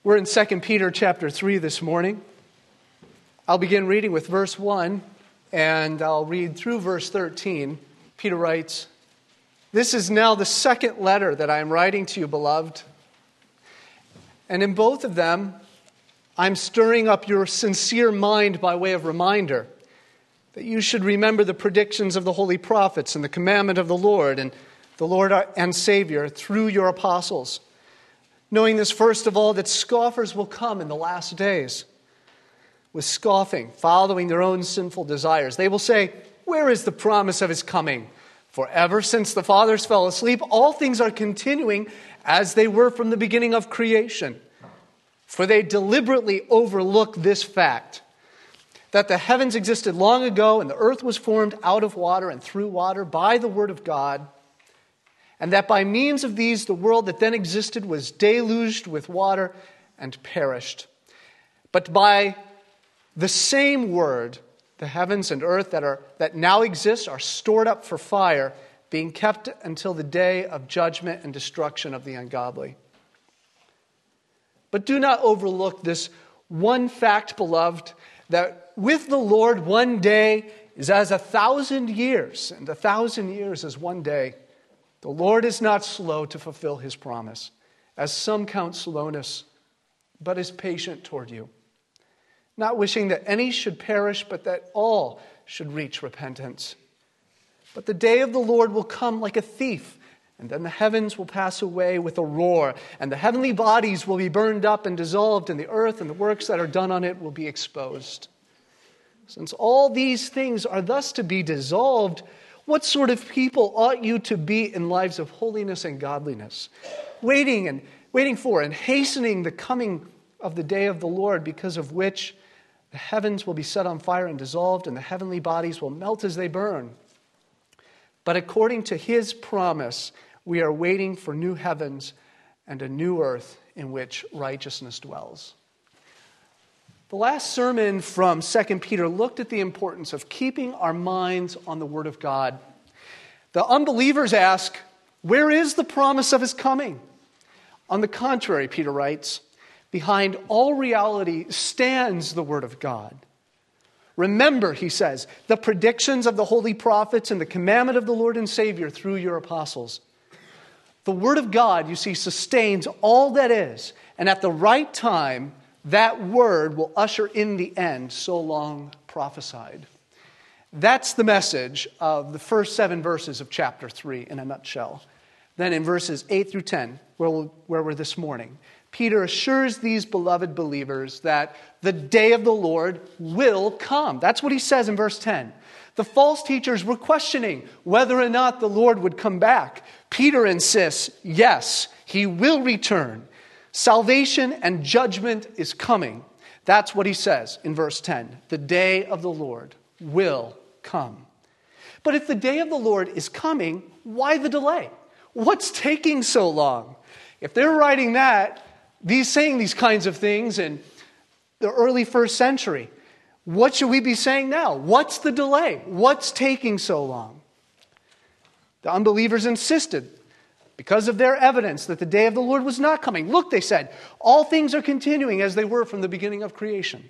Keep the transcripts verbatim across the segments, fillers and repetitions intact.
We're in Second Peter chapter three this morning. I'll begin reading with verse one, and I'll read through verse thirteen. Peter writes, "This is now the second letter that I am writing to you, beloved. And in both of them, I'm stirring up your sincere mind by way of reminder that you should remember the predictions of the holy prophets and the commandment of the Lord and the Lord and Savior through your apostles. Knowing this, first of all, that scoffers will come in the last days with scoffing, following their own sinful desires. They will say, 'Where is the promise of his coming? For ever since the fathers fell asleep, all things are continuing as they were from the beginning of creation.' For they deliberately overlook this fact, that the heavens existed long ago and the earth was formed out of water and through water by the word of God, and that by means of these the world that then existed was deluged with water and perished. But by the same word, the heavens and earth that are that now exist are stored up for fire, being kept until the day of judgment and destruction of the ungodly. But do not overlook this one fact, beloved, that with the Lord one day is as a thousand years, and a thousand years as one day. The Lord is not slow to fulfill his promise, as some count slowness, but is patient toward you, not wishing that any should perish, but that all should reach repentance. But the day of the Lord will come like a thief, and then the heavens will pass away with a roar, and the heavenly bodies will be burned up and dissolved, and the earth and the works that are done on it will be exposed. Since all these things are thus to be dissolved, what sort of people ought you to be in lives of holiness and godliness, waiting and waiting for and hastening the coming of the day of the Lord, because of which the heavens will be set on fire and dissolved, and the heavenly bodies will melt as they burn? But according to his promise, we are waiting for new heavens and a new earth in which righteousness dwells." The last sermon from Second Peter looked at the importance of keeping our minds on the Word of God. The unbelievers ask, "Where is the promise of his coming?" On the contrary, Peter writes, "Behind all reality stands the Word of God. Remember," he says, "the predictions of the holy prophets and the commandment of the Lord and Savior through your apostles." The Word of God, you see, sustains all that is, and at the right time, that word will usher in the end so long prophesied. That's the message of the first seven verses of chapter three in a nutshell. Then in verses eight through ten, where, we'll, where we're this morning, Peter assures these beloved believers that the day of the Lord will come. That's what he says in verse ten. The false teachers were questioning whether or not the Lord would come back. Peter insists, yes, he will return. Salvation and judgment is coming. That's what he says in verse ten. The day of the Lord will come. But if the day of the Lord is coming, why the delay? What's taking so long? If they're writing that, these saying these kinds of things in the early first century, what should we be saying now? What's the delay? What's taking so long? The unbelievers insisted, because of their evidence that the day of the Lord was not coming. Look, they said, all things are continuing as they were from the beginning of creation.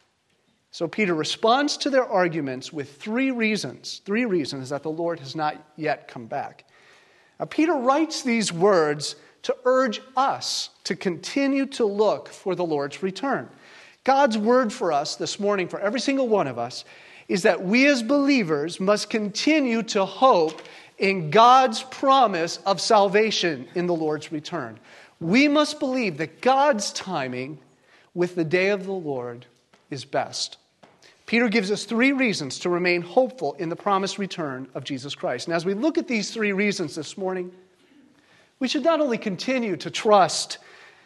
So Peter responds to their arguments with three reasons, three reasons that the Lord has not yet come back. Now, Peter writes these words to urge us to continue to look for the Lord's return. God's word for us this morning, for every single one of us, is that we as believers must continue to hope in God's promise of salvation in the Lord's return. We must believe that God's timing with the day of the Lord is best. Peter gives us three reasons to remain hopeful in the promised return of Jesus Christ. And as we look at these three reasons this morning, we should not only continue to trust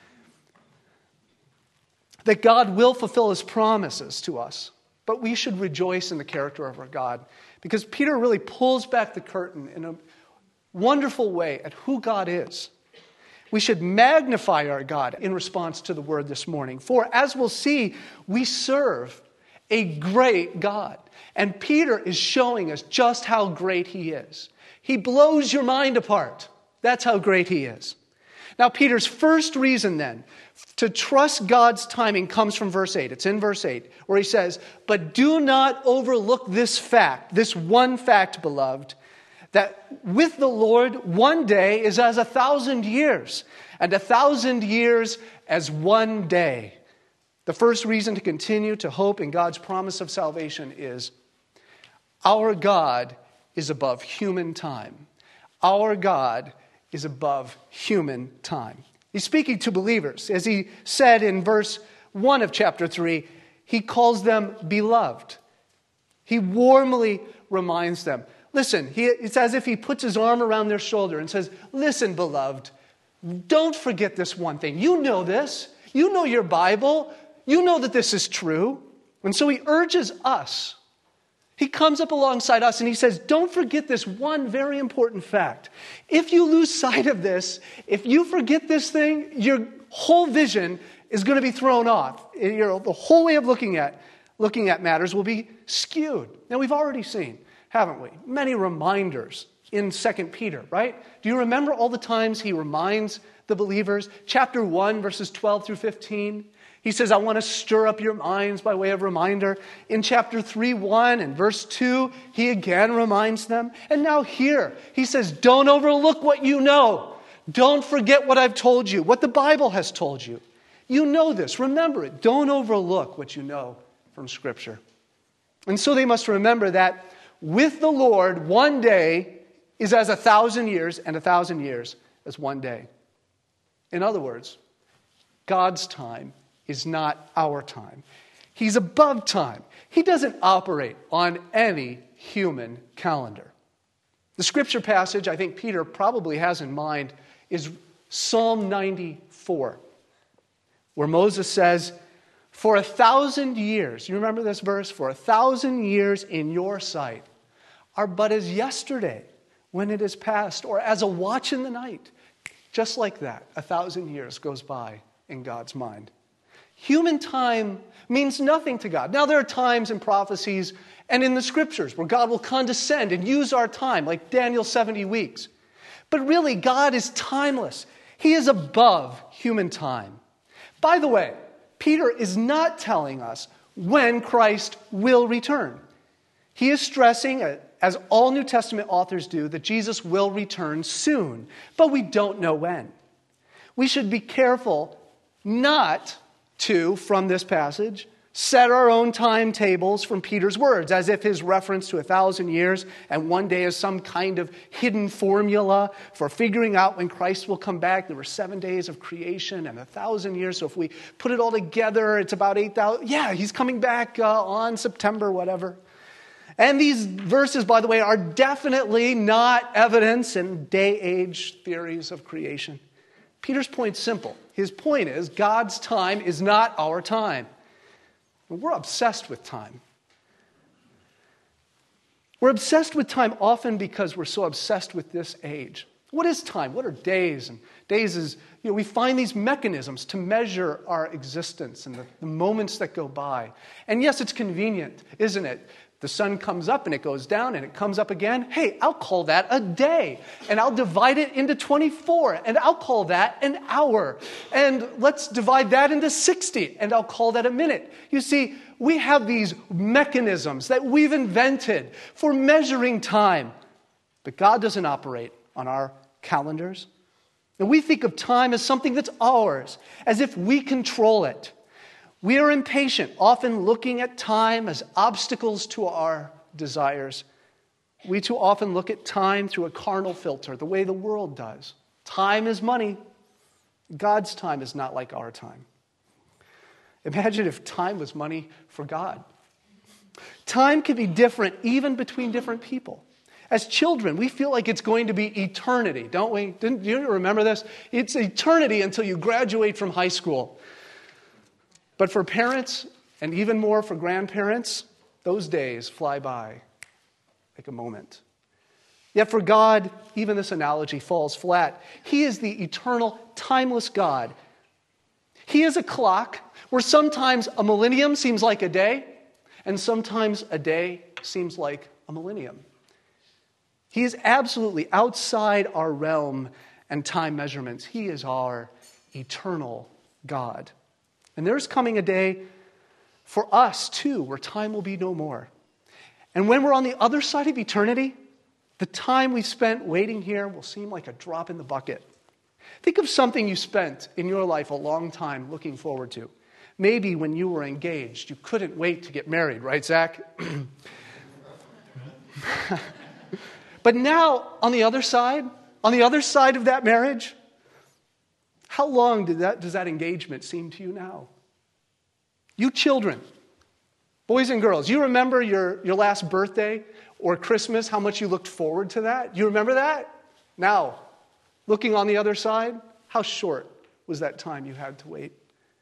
that God will fulfill his promises to us, but we should rejoice in the character of our God. Because Peter really pulls back the curtain in a wonderful way at who God is. We should magnify our God in response to the word this morning. For as we'll see, we serve a great God. And Peter is showing us just how great he is. He blows your mind apart. That's how great he is. Now, Peter's first reason then to trust God's timing comes from verse eight. It's in verse eight, where he says, "But do not overlook this fact, this one fact, beloved, that with the Lord one day is as a thousand years, and a thousand years as one day." The first reason to continue to hope in God's promise of salvation is our God is above human time. Our God is above human time. He's speaking to believers. As he said in verse one of chapter three, he calls them beloved. He warmly reminds them. Listen, he, it's as if he puts his arm around their shoulder and says, "Listen, beloved, don't forget this one thing. You know this. You know your Bible. You know that this is true." And so he urges us. He comes up alongside us and he says, don't forget this one very important fact. If you lose sight of this, if you forget this thing, your whole vision is going to be thrown off. Your, the whole way of looking at, looking at matters will be skewed. Now, we've already seen, haven't we, many reminders in Second Peter, right? Do you remember all the times he reminds the believers? Chapter one, verses twelve through fifteen. He says, I want to stir up your minds by way of reminder. In chapter three, one and verse two, he again reminds them. And now here, he says, don't overlook what you know. Don't forget what I've told you, what the Bible has told you. You know this. Remember it. Don't overlook what you know from Scripture. And so they must remember that with the Lord, one day is as a thousand years, and a thousand years as one day. In other words, God's time is not our time. He's above time. He doesn't operate on any human calendar. The scripture passage I think Peter probably has in mind is Psalm ninety-four, where Moses says, for a thousand years, you remember this verse? For a thousand years in your sight are but as yesterday when it is past, or as a watch in the night. Just like that, a thousand years goes by in God's mind. Human time means nothing to God. Now, there are times in prophecies and in the scriptures where God will condescend and use our time, like Daniel's seventy weeks. But really, God is timeless. He is above human time. By the way, Peter is not telling us when Christ will return. He is stressing, as all New Testament authors do, that Jesus will return soon, but we don't know when. We should be careful not to, from this passage, set our own timetables from Peter's words, as if his reference to a thousand years and one day is some kind of hidden formula for figuring out when Christ will come back. There were seven days of creation and a thousand years, so if we put it all together, it's about eight thousand. Yeah, he's coming back uh, on September, whatever. And these verses, by the way, are definitely not evidence in day-age theories of creation. Peter's point's simple. His point is God's time is not our time. We're obsessed with time. We're obsessed with time often because we're so obsessed with this age. What is time? What are days? And days is, you know, we find these mechanisms to measure our existence and the, the moments that go by. And yes, it's convenient, isn't it? The sun comes up and it goes down and it comes up again. Hey, I'll call that a day. And I'll divide it into twenty-four. And I'll call that an hour. And let's divide that into sixty. And I'll call that a minute. You see, we have these mechanisms that we've invented for measuring time. But God doesn't operate on our calendars. And we think of time as something that's ours, as if we control it. We are impatient, often looking at time as obstacles to our desires. We too often look at time through a carnal filter, the way the world does. Time is money. God's time is not like our time. Imagine if time was money for God. Time can be different even between different people. As children, we feel like it's going to be eternity, don't we? Didn't you remember this? It's eternity until you graduate from high school. But for parents, and even more for grandparents, those days fly by like a moment. Yet for God, even this analogy falls flat. He is the eternal, timeless God. He is a clock where sometimes a millennium seems like a day, and sometimes a day seems like a millennium. He is absolutely outside our realm and time measurements. He is our eternal God. And there's coming a day for us, too, where time will be no more. And when we're on the other side of eternity, the time we spent waiting here will seem like a drop in the bucket. Think of something you spent in your life a long time looking forward to. Maybe when you were engaged, you couldn't wait to get married, right, Zach? But now, on the other side, on the other side of that marriage, how long did that, does that engagement seem to you now? You children, boys and girls, you remember your, your last birthday or Christmas, how much you looked forward to that? You remember that? Now, looking on the other side, how short was that time you had to wait?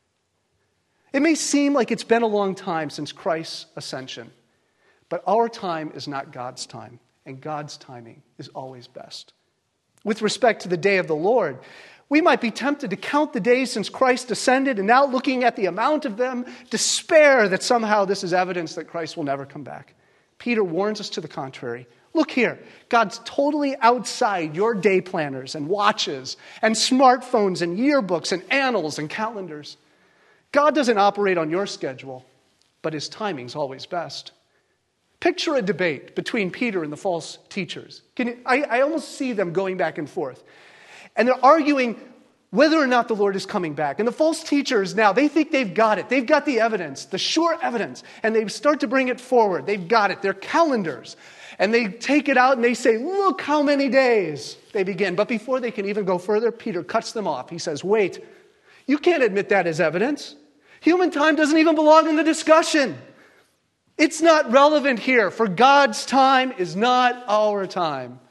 It may seem like it's been a long time since Christ's ascension, but our time is not God's time, and God's timing is always best. With respect to the day of the Lord, we might be tempted to count the days since Christ ascended, and now looking at the amount of them, despair that somehow this is evidence that Christ will never come back. Peter warns us to the contrary. Look here, God's totally outside your day planners and watches and smartphones and yearbooks and annals and calendars. God doesn't operate on your schedule, but his timing's always best. Picture a debate between Peter and the false teachers. Can you, I, I almost see them going back and forth. And they're arguing whether or not the Lord is coming back. And the false teachers now, they think they've got it. They've got the evidence, the sure evidence. And they start to bring it forward. They've got it. Their calendars. And they take it out and they say, look how many days they begin. But before they can even go further, Peter cuts them off. He says, wait, you can't admit that as evidence. Human time doesn't even belong in the discussion. It's not relevant here, for God's time is not our time.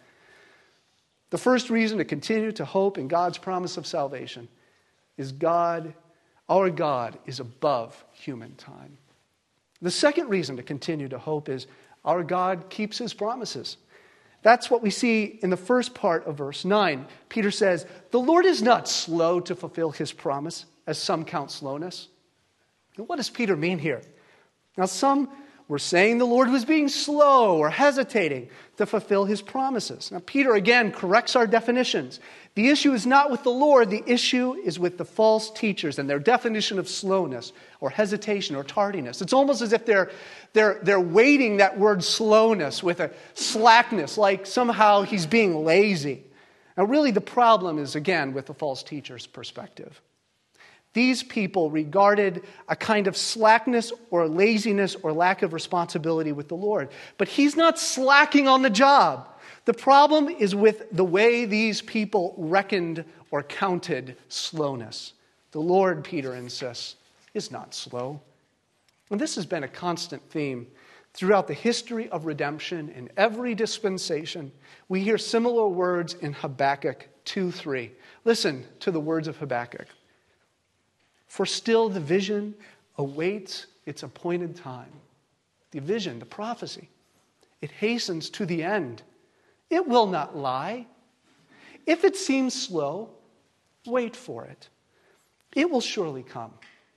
The first reason to continue to hope in God's promise of salvation is God, our God, is above human time. The second reason to continue to hope is our God keeps his promises. That's what we see in the first part of verse nine. Peter says, the Lord is not slow to fulfill his promise, as some count slowness. And what does Peter mean here? Now, some were saying the Lord was being slow or hesitating to fulfill his promises. Now, Peter again corrects our definitions. The issue is not with the Lord. The issue is with the false teachers and their definition of slowness or hesitation or tardiness. It's almost as if they're, they're, they're weighting that word slowness with a slackness, like somehow he's being lazy. Now, really, the problem is, again, with the false teacher's perspective. These people regarded a kind of slackness or laziness or lack of responsibility with the Lord. But he's not slacking on the job. The problem is with the way these people reckoned or counted slowness. The Lord, Peter insists, is not slow. And this has been a constant theme throughout the history of redemption in every dispensation. We hear similar words in Habakkuk two three. Listen to the words of Habakkuk. For still the vision awaits its appointed time. The vision, the prophecy, it hastens to the end. It will not lie. If it seems slow, wait for it. It will surely come.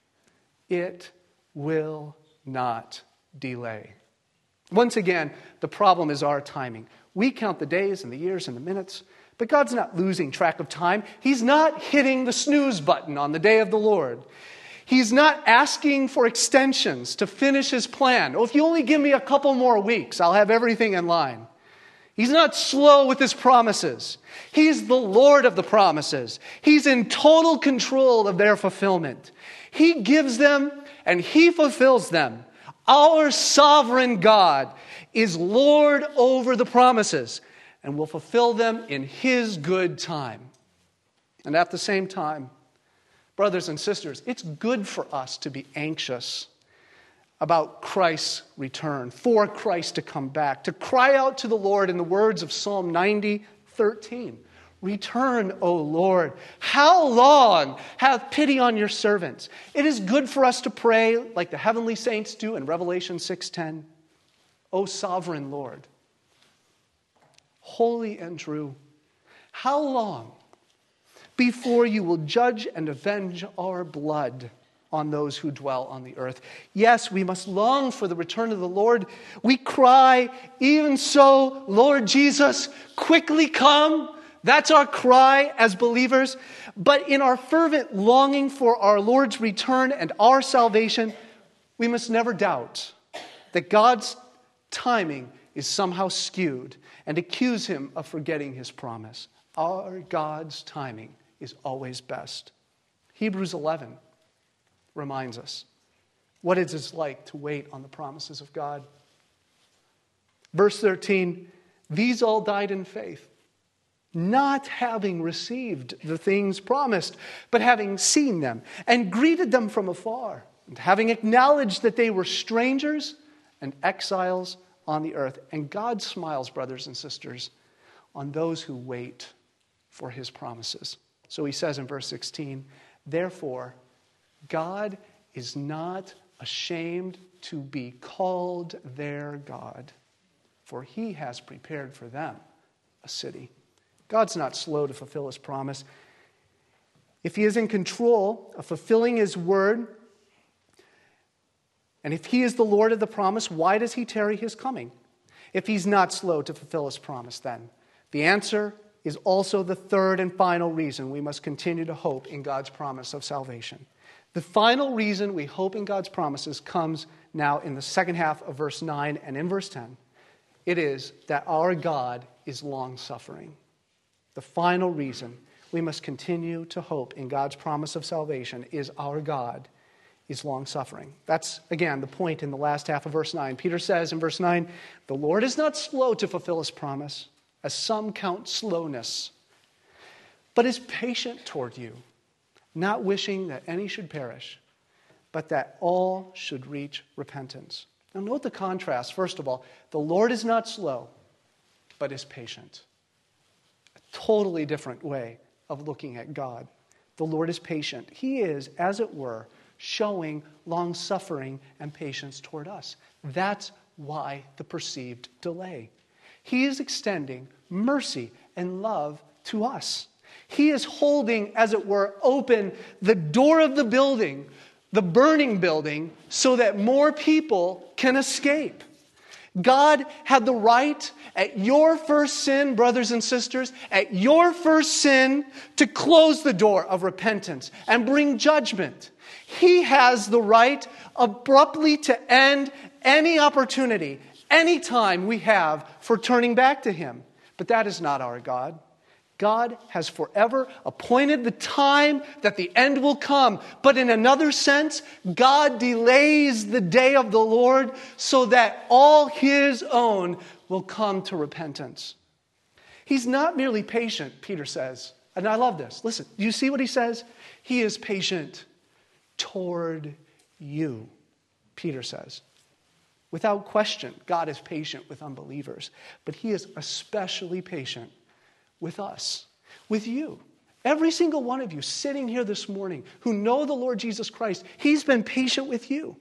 It will not delay. Once again, the problem is our timing. We count the days and the years and the minutes, but God's not losing track of time. He's not hitting the snooze button on the day of the Lord. He's not asking for extensions to finish his plan. Oh, if you only give me a couple more weeks, I'll have everything in line. He's not slow with his promises. He's the Lord of the promises. He's in total control of their fulfillment. He gives them and he fulfills them. Our sovereign God is Lord over the promises and will fulfill them in his good time. And at the same time, brothers and sisters, it's good for us to be anxious about Christ's return, for Christ to come back, to cry out to the Lord in the words of Psalm ninety thirteen. Return, O Lord. How long? Have pity on your servants. It is good for us to pray like the heavenly saints do in Revelation six ten. O sovereign Lord, holy and true, how long before you will judge and avenge our blood on those who dwell on the earth? Yes, we must long for the return of the Lord. We cry, even so, Lord Jesus, quickly come. That's our cry as believers. But in our fervent longing for our Lord's return and our salvation, we must never doubt that God's timing is somehow skewed and accuse him of forgetting his promise. Our God's timing is always best. Hebrews eleven reminds us what it is like to wait on the promises of God. Verse thirteen, these all died in faith, not having received the things promised, but having seen them and greeted them from afar, and having acknowledged that they were strangers and exiles on the earth. And God smiles, brothers and sisters, on those who wait for his promises. So he says in verse sixteen, therefore, God is not ashamed to be called their God, for he has prepared for them a city. God's not slow to fulfill his promise. If he is in control of fulfilling his word, and if he is the Lord of the promise, why does he tarry his coming? If he's not slow to fulfill his promise, then the answer is also the third and final reason we must continue to hope in God's promise of salvation. The final reason we hope in God's promises comes now in the second half of verse nine and in verse ten. It is that our God is long-suffering. The final reason we must continue to hope in God's promise of salvation is our God is long-suffering. That's, again, the point in the last half of verse nine. Peter says in verse nine, the Lord is not slow to fulfill his promise, as some count slowness, but is patient toward you, not wishing that any should perish, but that all should reach repentance. Now note the contrast. First of all, the Lord is not slow, but is patient. A totally different way of looking at God. The Lord is patient. He is, as it were, showing long-suffering and patience toward us. That's why the perceived delay. He is extending mercy and love to us. He is holding, as it were, open the door of the building, the burning building, so that more people can escape. God had the right at your first sin, brothers and sisters, at your first sin, to close the door of repentance and bring judgment. He has the right abruptly to end any opportunity, any time we have for turning back to him. But that is not our God. God has forever appointed the time that the end will come. But in another sense, God delays the day of the Lord so that all his own will come to repentance. He's not merely patient, Peter says. And I love this. Listen, do you see what he says? He is patient toward you, Peter says. Without question, God is patient with unbelievers. But he is especially patient with us, with you. Every single one of you sitting here this morning who know the Lord Jesus Christ, he's been patient with you.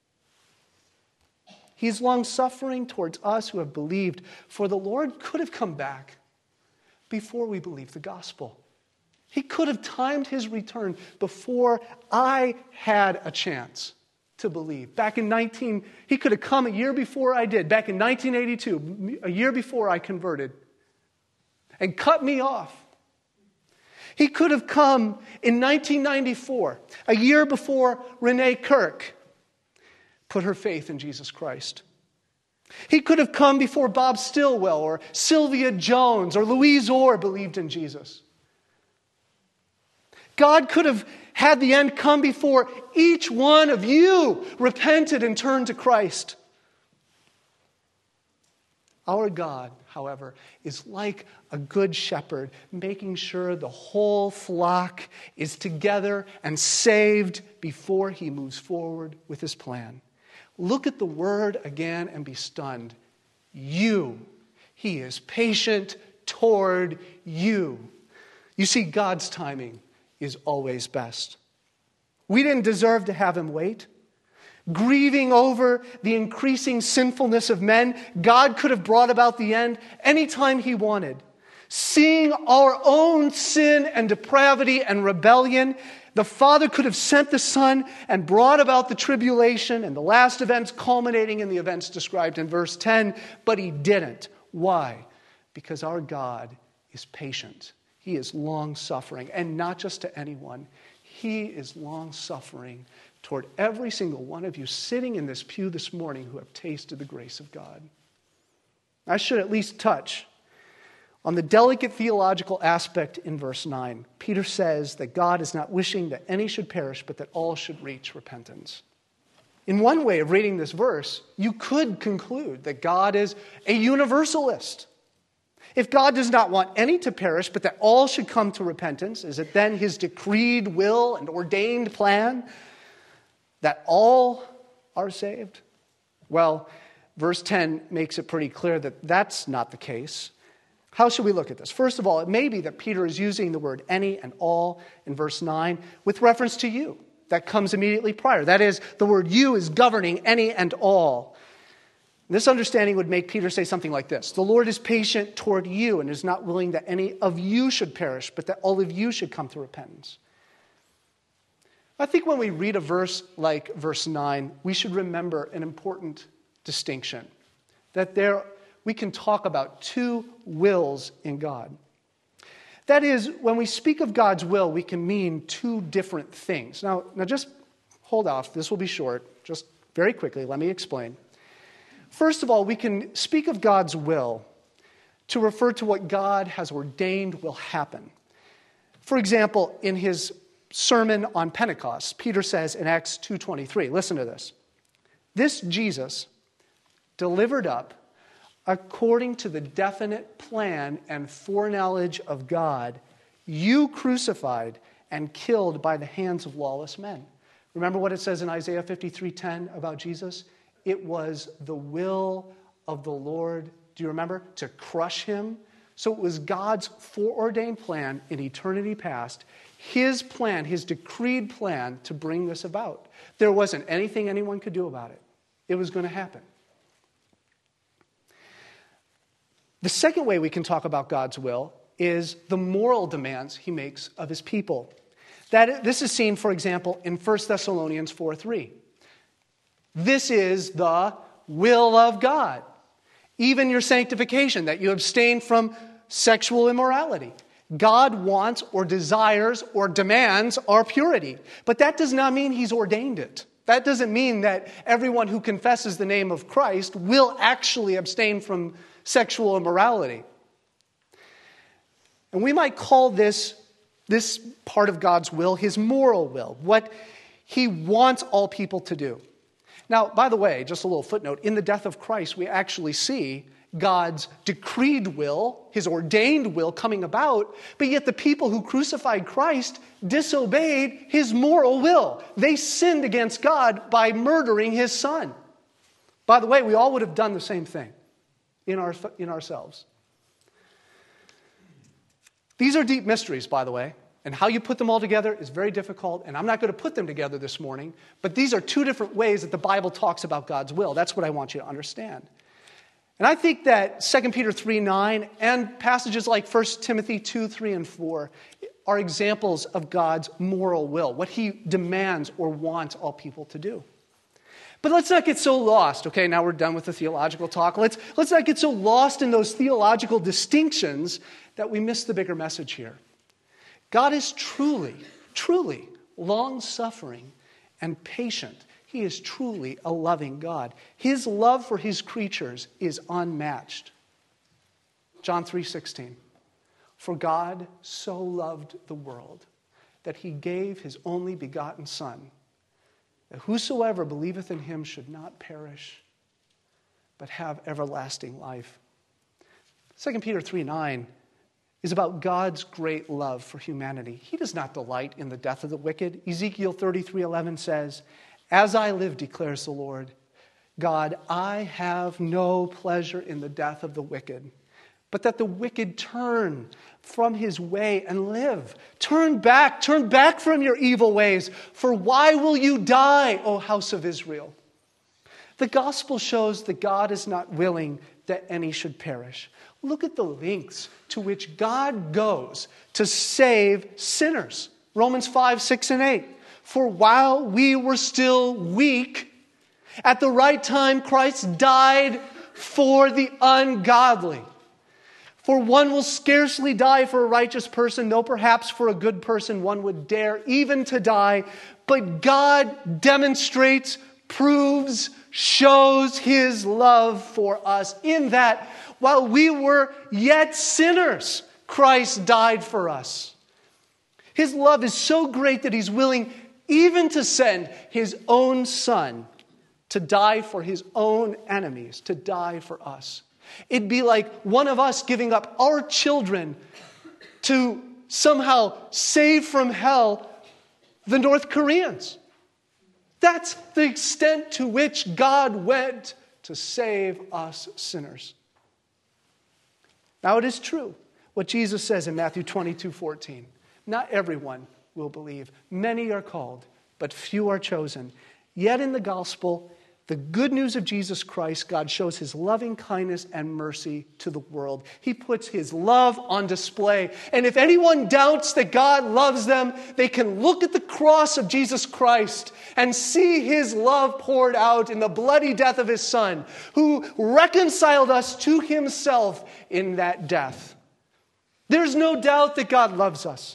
He's long-suffering towards us who have believed, for the Lord could have come back before we believed the gospel. He could have timed his return before I had a chance to believe. Back in nineteen, he could have come a year before I did. Back in nineteen eighty-two, a year before I converted, and cut me off. He could have come in nineteen ninety-four, a year before Renee Kirk put her faith in Jesus Christ. He could have come before Bob Stilwell or Sylvia Jones or Louise Orr believed in Jesus. God could have had the end come before each one of you repented and turned to Christ. Our God, however, is like a good shepherd, making sure the whole flock is together and saved before he moves forward with his plan. Look at the word again and be stunned. You. He is patient toward you. You see, God's timing is always best. We didn't deserve to have him wait. Grieving over the increasing sinfulness of men, God could have brought about the end anytime he wanted. Seeing our own sin and depravity and rebellion, the Father could have sent the Son and brought about the tribulation and the last events culminating in the events described in verse ten, but he didn't. Why? Because our God is patient. He is long-suffering, and not just to anyone. He is long-suffering toward every single one of you sitting in this pew this morning who have tasted the grace of God. I should at least touch on the delicate theological aspect in verse nine. Peter says that God is not wishing that any should perish, but that all should reach repentance. In one way of reading this verse, you could conclude that God is a universalist. If God does not want any to perish, but that all should come to repentance, is it then his decreed will and ordained plan that all are saved? Well, verse ten makes it pretty clear that that's not the case. How should we look at this? First of all, it may be that Peter is using the word any and all in verse nine with reference to you. That comes immediately prior. That is, the word you is governing any and all. This understanding would make Peter say something like this: the Lord is patient toward you and is not willing that any of you should perish, but that all of you should come to repentance. I think when we read a verse like verse nine, we should remember an important distinction. That there we can talk about two wills in God. That is, when we speak of God's will, we can mean two different things. Now, now just hold off. This will be short. Just very quickly, let me explain. First of all, we can speak of God's will to refer to what God has ordained will happen. For example, in his sermon on Pentecost, Peter says in Acts two twenty-three, listen to this: "This Jesus delivered up according to the definite plan and foreknowledge of God, you crucified and killed by the hands of lawless men." Remember what it says in Isaiah fifty-three ten about Jesus? It was the will of the Lord, do you remember, to crush him? So it was God's foreordained plan in eternity past, his plan, his decreed plan to bring this about. There wasn't anything anyone could do about it. It was going to happen. The second way we can talk about God's will is the moral demands he makes of his people. That, this is seen, for example, in First Thessalonians four three. This is the will of God, even your sanctification, that you abstain from sexual immorality. God wants or desires or demands our purity. But that does not mean he's ordained it. That doesn't mean that everyone who confesses the name of Christ will actually abstain from sexual immorality. And we might call this, this part of God's will his moral will, what he wants all people to do. Now, by the way, just a little footnote, in the death of Christ, we actually see God's decreed will, his ordained will coming about, but yet the people who crucified Christ disobeyed his moral will. They sinned against God by murdering his son. By the way, we all would have done the same thing in our in ourselves. These are deep mysteries, by the way, and how you put them all together is very difficult, and I'm not going to put them together this morning, but these are two different ways that the Bible talks about God's will. That's what I want you to understand. And I think that Second Peter three nine and passages like First Timothy two three and four are examples of God's moral will, what he demands or wants all people to do. But let's not get so lost, okay, now we're done with the theological talk. Let's, let's not get so lost in those theological distinctions that we miss the bigger message here. God is truly, truly long-suffering and patient. He is truly a loving God. His love for his creatures is unmatched. John three sixteen. "For God so loved the world that he gave his only begotten Son, that whosoever believeth in him should not perish, but have everlasting life." Second Peter three nine is about God's great love for humanity. He does not delight in the death of the wicked. Ezekiel thirty-three eleven says, "As I live, declares the Lord God, I have no pleasure in the death of the wicked, but that the wicked turn from his way and live." Turn back, turn back from your evil ways, for why will you die, O house of Israel? The gospel shows that God is not willing that any should perish. Look at the lengths to which God goes to save sinners. Romans five, six, and eight. "For while we were still weak, at the right time Christ died for the ungodly. For one will scarcely die for a righteous person, though perhaps for a good person one would dare even to die. But God demonstrates, proves, shows his love for us in that while we were yet sinners, Christ died for us. His love is so great that he's willing even to send his own son to die for his own enemies, to die for us. It'd be like one of us giving up our children to somehow save from hell the North Koreans. That's the extent to which God went to save us sinners. Now it is true what Jesus says in Matthew twenty-two fourteen. Not everyone will believe. Many are called, but few are chosen. Yet in the gospel, the good news of Jesus Christ, God shows his loving kindness and mercy to the world. He puts his love on display. And if anyone doubts that God loves them, they can look at the cross of Jesus Christ and see his love poured out in the bloody death of his Son, who reconciled us to himself in that death. There's no doubt that God loves us.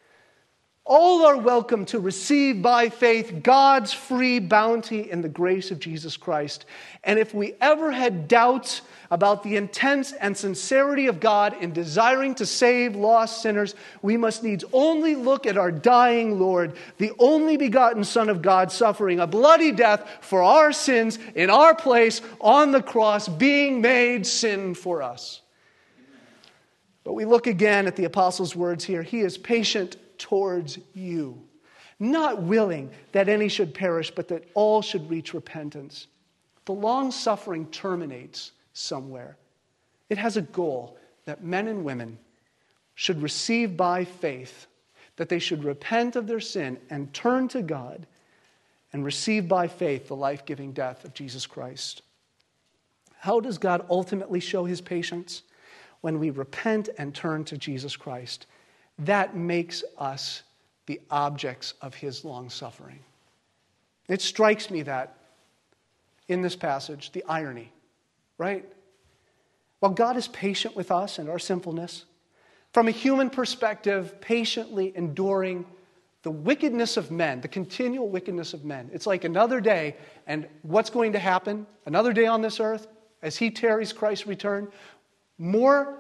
All are welcome to receive by faith God's free bounty in the grace of Jesus Christ. And if we ever had doubts about the intent and sincerity of God in desiring to save lost sinners, we must needs only look at our dying Lord, the only begotten Son of God, suffering a bloody death for our sins in our place on the cross, being made sin for us. But we look again at the apostle's words here. He is patient towards you, not willing that any should perish, but that all should reach repentance. The long suffering terminates somewhere. It has a goal that men and women should receive by faith, that they should repent of their sin and turn to God and receive by faith the life-giving death of Jesus Christ. How does God ultimately show his patience? When we repent and turn to Jesus Christ. That makes us the objects of his long-suffering. It strikes me that in this passage, the irony, right? While God is patient with us and our sinfulness, from a human perspective, patiently enduring the wickedness of men, the continual wickedness of men. It's like another day, and what's going to happen? Another day on this earth, as he tarries Christ's return, more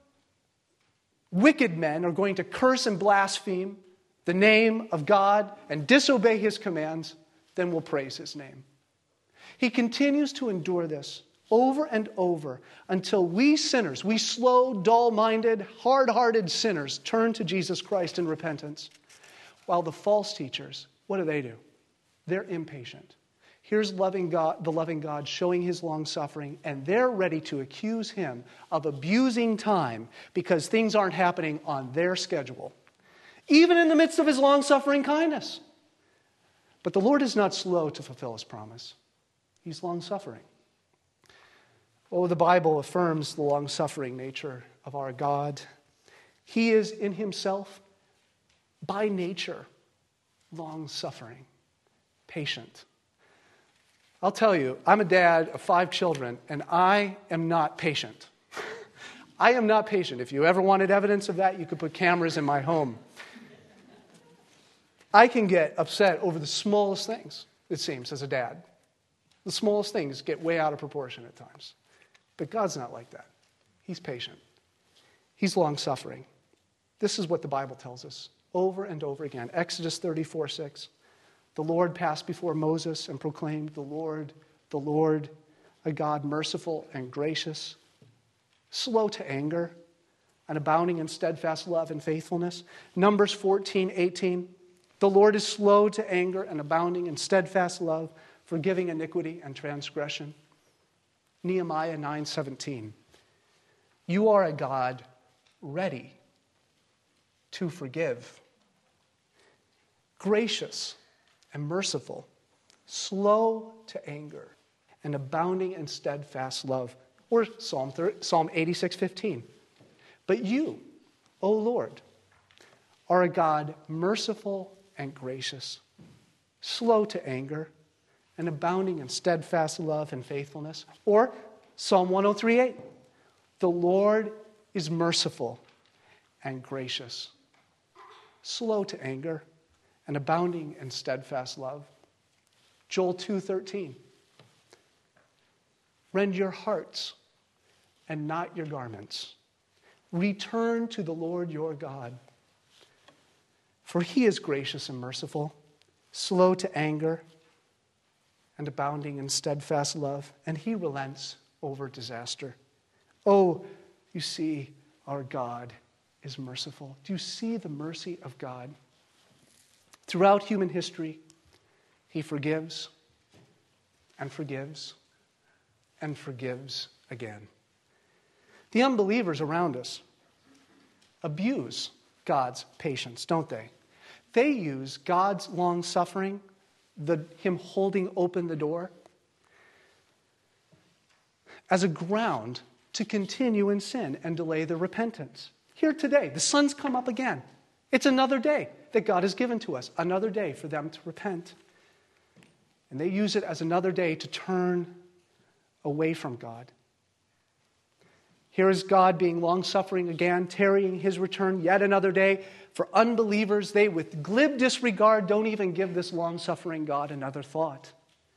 wicked men are going to curse and blaspheme the name of God and disobey his commands than will praise his name. He continues to endure this over and over until we sinners, we slow, dull-minded, hard-hearted sinners turn to Jesus Christ in repentance. While the false teachers, what do they do? They're impatient. Here's loving God, the loving God showing his long-suffering, and they're ready to accuse him of abusing time because things aren't happening on their schedule, even in the midst of his long-suffering kindness. But the Lord is not slow to fulfill his promise. He's long-suffering. Oh, the Bible affirms the long-suffering nature of our God. He is in himself, by nature, long-suffering, patient. I'll tell you, I'm a dad of five children, and I am not patient. I am not patient. If you ever wanted evidence of that, you could put cameras in my home. I can get upset over the smallest things, it seems, as a dad. The smallest things get way out of proportion at times. But God's not like that. He's patient. He's long-suffering. This is what the Bible tells us over and over again. Exodus thirty-four six. The Lord passed before Moses and proclaimed, the Lord, the Lord, a God merciful and gracious, slow to anger, and abounding in steadfast love and faithfulness. Numbers fourteen eighteen. The Lord is slow to anger and abounding in steadfast love, forgiving iniquity and transgression. Nehemiah nine seventeen. You are a God ready to forgive, gracious and merciful, slow to anger, and abounding in steadfast love. Or Psalm Psalm eighty-six fifteen. But you, O Lord, are a God merciful and gracious, slow to anger, and abounding in steadfast love and faithfulness. Or Psalm one oh three eight. The Lord is merciful and gracious, slow to anger, and abounding in steadfast love. Joel two thirteen. Rend your hearts and not your garments. Return to the Lord your God. For he is gracious and merciful, slow to anger, and abounding in steadfast love, and he relents over disaster. Oh, you see, our God is merciful. Do you see the mercy of God? Throughout human history, he forgives and forgives and forgives again. The unbelievers around us abuse God's patience, don't they? They use God's long suffering, the, him holding open the door, as a ground to continue in sin and delay their repentance. Here today, the sun's come up again. It's another day that God has given to us, another day for them to repent. And they use it as another day to turn away from God. Here is God being long-suffering again, tarrying his return yet another day. For unbelievers, they with glib disregard don't even give this long-suffering God another thought.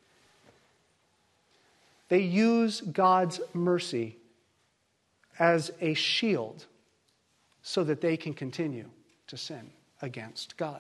They use God's mercy as a shield so that they can continue to sin against God.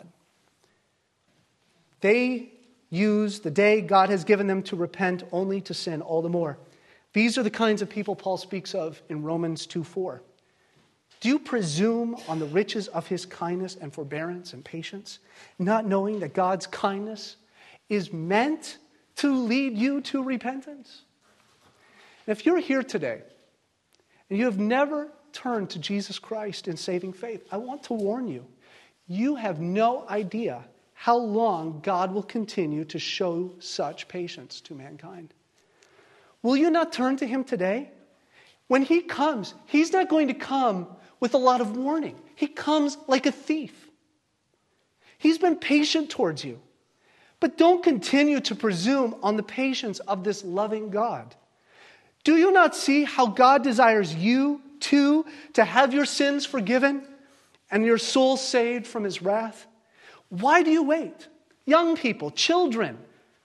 They use the day God has given them to repent only to sin all the more. These are the kinds of people Paul speaks of in Romans two four. Do you presume on the riches of his kindness and forbearance and patience, not knowing that God's kindness is meant to lead you to repentance? And if you're here today and you have never turned to Jesus Christ in saving faith, I want to warn you, you have no idea how long God will continue to show such patience to mankind. Will you not turn to him today? When he comes, he's not going to come with a lot of warning. He comes like a thief. He's been patient towards you. But don't continue to presume on the patience of this loving God. Do you not see how God desires you, too, to have your sins forgiven and your soul saved from his wrath? Why do you wait? Young people, children,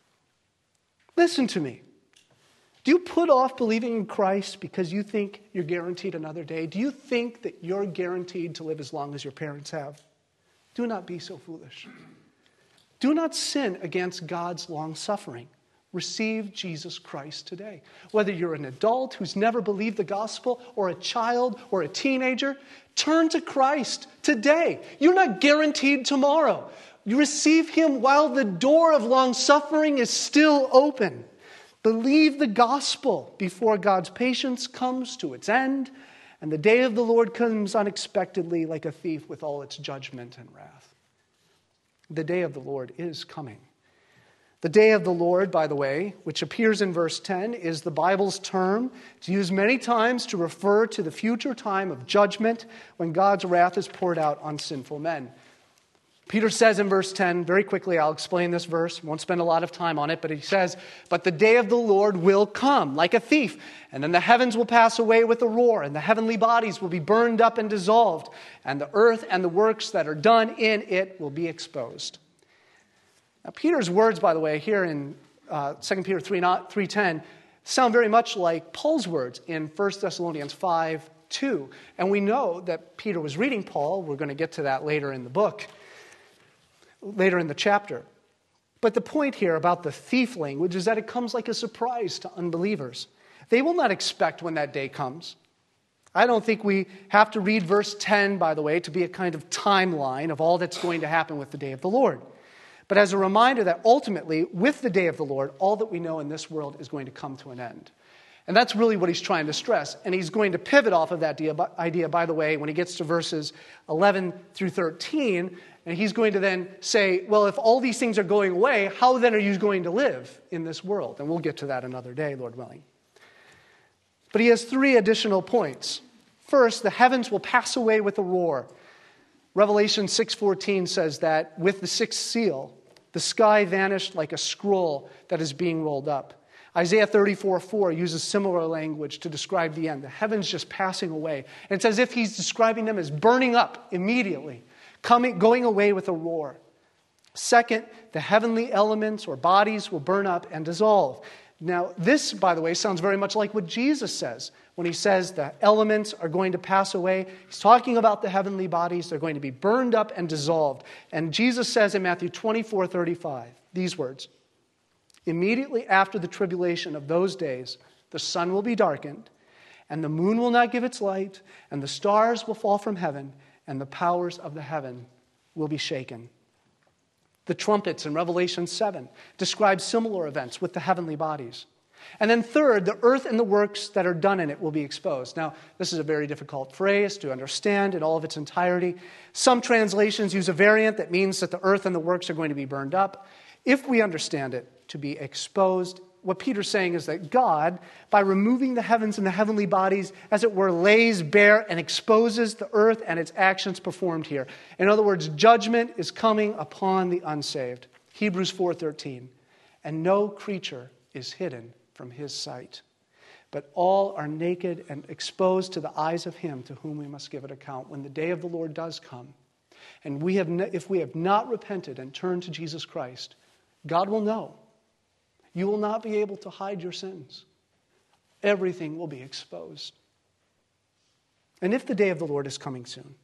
listen to me. Do you put off believing in Christ because you think you're guaranteed another day? Do you think that you're guaranteed to live as long as your parents have? Do not be so foolish. Do not sin against God's long suffering. Receive Jesus Christ today. Whether you're an adult who's never believed the gospel, or a child, or a teenager, turn to Christ today. You're not guaranteed tomorrow. You receive him while the door of long suffering is still open. Believe the gospel before God's patience comes to its end and the day of the Lord comes unexpectedly like a thief with all its judgment and wrath. The day of the Lord is coming. The day of the Lord, by the way, which appears in verse ten, is the Bible's term. It's used many times to refer to the future time of judgment when God's wrath is poured out on sinful men. Peter says in verse ten, very quickly, I'll explain this verse, won't spend a lot of time on it, but he says, but the day of the Lord will come like a thief, and then the heavens will pass away with a roar, and the heavenly bodies will be burned up and dissolved, and the earth and the works that are done in it will be exposed. Now, Peter's words, by the way, here in uh, Second Peter three ten, sound very much like Paul's words in First Thessalonians five two. And we know that Peter was reading Paul. We're going to get to that later in the book, later in the chapter. But the point here about the thief language is that it comes like a surprise to unbelievers. They will not expect when that day comes. I don't think we have to read verse ten, by the way, to be a kind of timeline of all that's going to happen with the day of the Lord. But as a reminder that ultimately, with the day of the Lord, all that we know in this world is going to come to an end. And that's really what he's trying to stress. And he's going to pivot off of that idea, by the way, when he gets to verses eleven through thirteen. And he's going to then say, well, if all these things are going away, how then are you going to live in this world? And we'll get to that another day, Lord willing. But he has three additional points. First, the heavens will pass away with a roar. Revelation six fourteen says that with the sixth seal, the sky vanished like a scroll that is being rolled up. Isaiah thirty-four four uses similar language to describe the end. The heavens just passing away. And it's as if he's describing them as burning up immediately, coming, going away with a roar. Second, the heavenly elements or bodies will burn up and dissolve. Now, this, by the way, sounds very much like what Jesus says when he says the elements are going to pass away. He's talking about the heavenly bodies. They're going to be burned up and dissolved. And Jesus says in Matthew twenty-four thirty-five, these words, "Immediately after the tribulation of those days, the sun will be darkened, and the moon will not give its light, and the stars will fall from heaven, and the powers of the heaven will be shaken." The trumpets in Revelation seven describe similar events with the heavenly bodies. And then third, the earth and the works that are done in it will be exposed. Now, this is a very difficult phrase to understand in all of its entirety. Some translations use a variant that means that the earth and the works are going to be burned up. If we understand it to be exposed, what Peter's saying is that God, by removing the heavens and the heavenly bodies, as it were, lays bare and exposes the earth and its actions performed here. In other words, judgment is coming upon the unsaved. Hebrews four thirteen, "And no creature is hidden from his sight, but all are naked and exposed to the eyes of him to whom we must give an account." When the day of the Lord does come, and we have, if we have not repented and turned to Jesus Christ, God will know. You will not be able to hide your sins. Everything will be exposed. And if the day of the Lord is coming soon,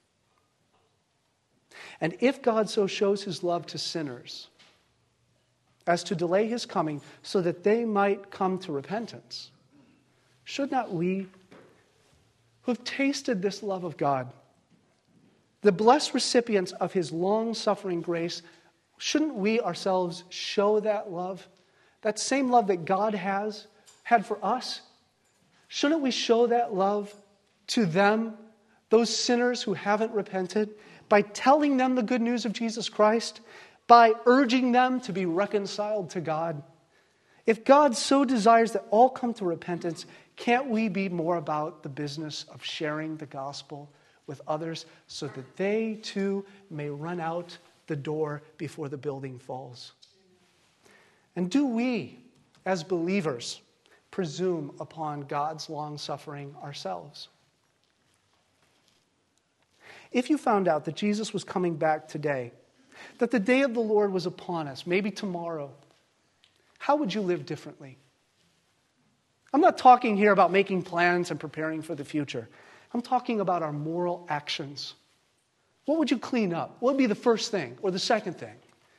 and if God so shows his love to sinners as to delay his coming so that they might come to repentance, should not we, who have tasted this love of God, the blessed recipients of his long-suffering grace, shouldn't we ourselves show that love? That same love that God has had for us, shouldn't we show that love to them, those sinners who haven't repented, by telling them the good news of Jesus Christ, by urging them to be reconciled to God? If God so desires that all come to repentance, can't we be more about the business of sharing the gospel with others so that they too may run out the door before the building falls? And do we, as believers, presume upon God's long-suffering ourselves? If you found out that Jesus was coming back today, that the day of the Lord was upon us, maybe tomorrow, how would you live differently? I'm not talking here about making plans and preparing for the future. I'm talking about our moral actions. What would you clean up? What would be the first thing or the second thing?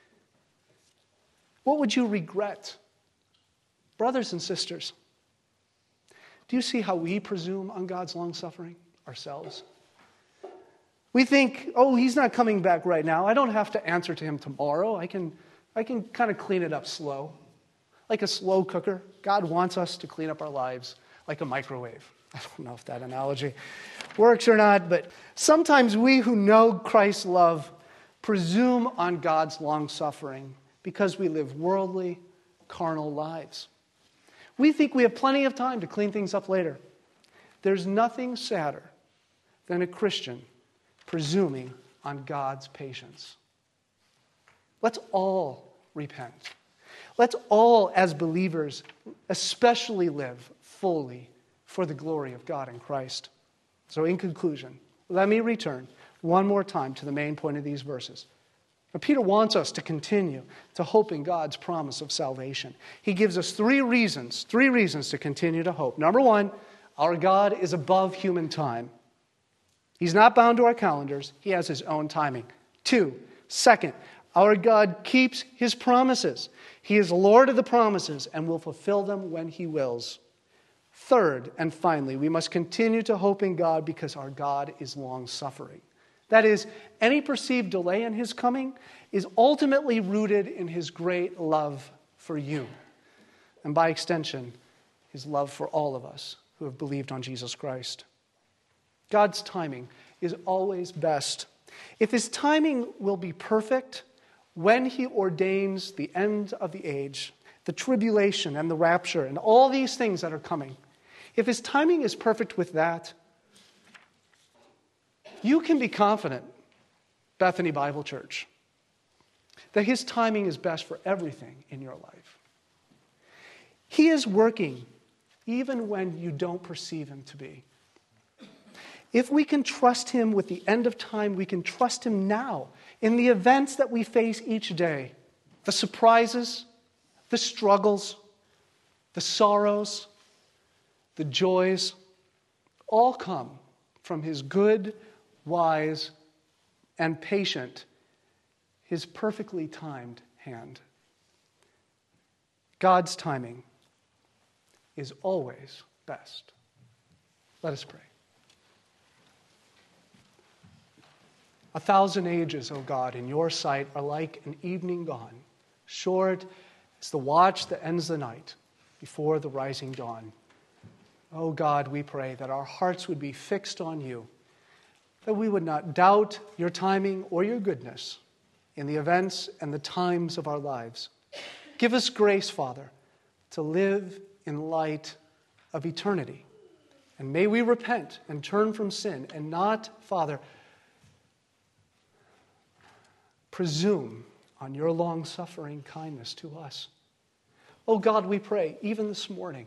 What would you regret? Brothers and sisters, do you see how we presume on God's long-suffering ourselves? We think, oh, he's not coming back right now. I don't have to answer to him tomorrow. I can, I can kind of clean it up slow. Like a slow cooker. God wants us to clean up our lives like a microwave. I don't know if that analogy works or not, but sometimes we who know Christ's love presume on God's long-suffering because we live worldly, carnal lives. We think we have plenty of time to clean things up later. There's nothing sadder than a Christian presuming on God's patience. Let's all repent. Let's all, as believers, especially live fully for the glory of God in Christ. So in conclusion, let me return one more time to the main point of these verses. But Peter wants us to continue to hope in God's promise of salvation. He gives us three reasons, three reasons to continue to hope. Number one, our God is above human time. He's not bound to our calendars. He has his own timing. Two, second, our God keeps his promises. He is Lord of the promises and will fulfill them when he wills. Third, and finally, we must continue to hope in God because our God is long-suffering. That is, any perceived delay in his coming is ultimately rooted in his great love for you. And by extension, his love for all of us who have believed on Jesus Christ. God's timing is always best. If his timing will be perfect, when he ordains the end of the age, the tribulation and the rapture and all these things that are coming, if his timing is perfect with that, you can be confident, Bethany Bible Church, that his timing is best for everything in your life. He is working even when you don't perceive him to be. If we can trust him with the end of time, we can trust him now in the events that we face each day, the surprises, the struggles, the sorrows, the joys, all come from his good, wise, and patient, his perfectly timed hand. God's timing is always best. Let us pray. A thousand ages, O God, in your sight are like an evening gone, short as the watch that ends the night before the rising dawn. O God, we pray that our hearts would be fixed on you, that we would not doubt your timing or your goodness in the events and the times of our lives. Give us grace, Father, to live in light of eternity. And may we repent and turn from sin and not, Father, presume on your long-suffering kindness to us. Oh God, we pray, even this morning,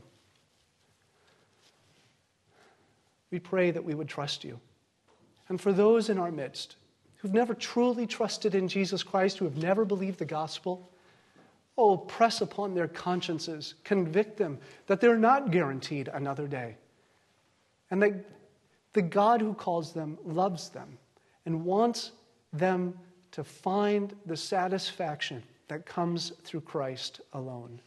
we pray that we would trust you. And for those in our midst who've never truly trusted in Jesus Christ, who have never believed the gospel, oh, press upon their consciences, convict them that they're not guaranteed another day, and that the God who calls them loves them and wants them to find the satisfaction that comes through Christ alone.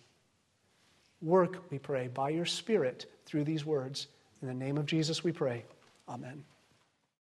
Work, we pray, by your Spirit through these words. In the name of Jesus we pray. Amen.